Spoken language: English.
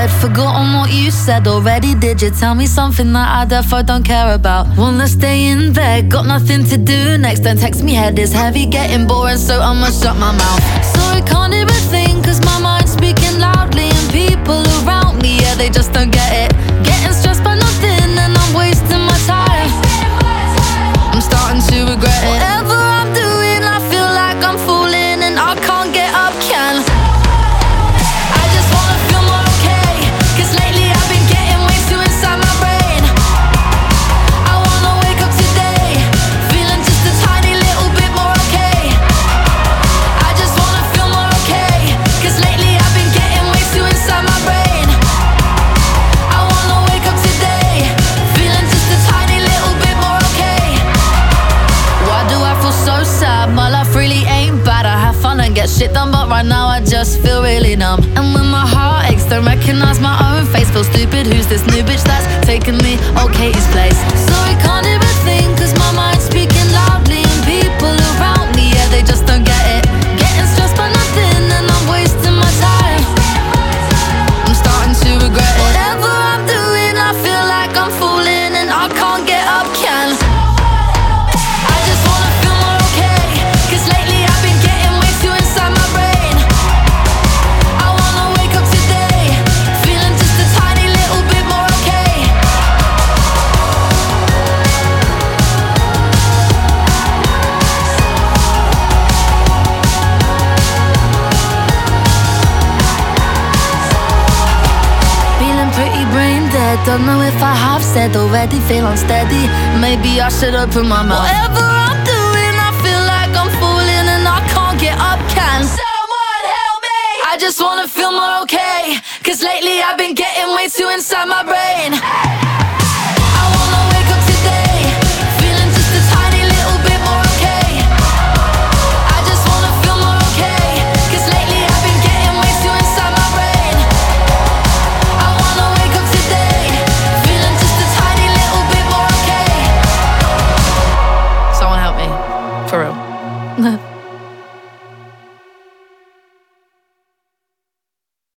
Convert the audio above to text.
I'd forgotten what you said already. Did you tell me something that I therefore don't care about? Wanna stay in bed, got nothing to do next. Don't text me, head is heavy, getting boring, so I'ma shut my mouth. Sorry, can't hear a thing, cause my mind's speaking loudly. And people around me, yeah, they just don't get it. Getting stressed by nothing, and I'm wasting my time. I'm starting to regret it. Whatever I'm doing, I feel like I'm falling, and I can't get up, can I just wanna feel more okay, cause lately I've been getting way too inside my brain. I wanna wake up today, feeling just a tiny little bit more okay. I just wanna feel more okay, cause lately I've been getting way too inside my brain. I wanna wake up today, feeling just a tiny little bit more okay. Why do I feel so sad? My life really ain't bad. I have fun and get shit done, but right now I just feel really numb. And when my heart aches, don't recognize my own face. Feel stupid, who's this new bitch that's taking me old Katie's place? Sorry, can't hear a thing, cause my mind's speaking loudly. And people around me, yeah, they just don't get it. Getting stressed by nothing, and I'm wasting my time. I'm starting to regret it. Whatever I'm doing, I feel like I'm falling, and I can't get up, can I just wanna feel more okay, cause lately I've been getting way too inside my brain. I wanna wake up today, feeling just a tiny little bit more okay. Feeling pretty brain dead, don't know if I have said already. Feel unsteady, maybe I should open my mouth. Whatever I'm doing, I feel like I'm falling, and I can't get up, can someone help me? I just wanna feel more okay, cause lately I've been getting way too inside my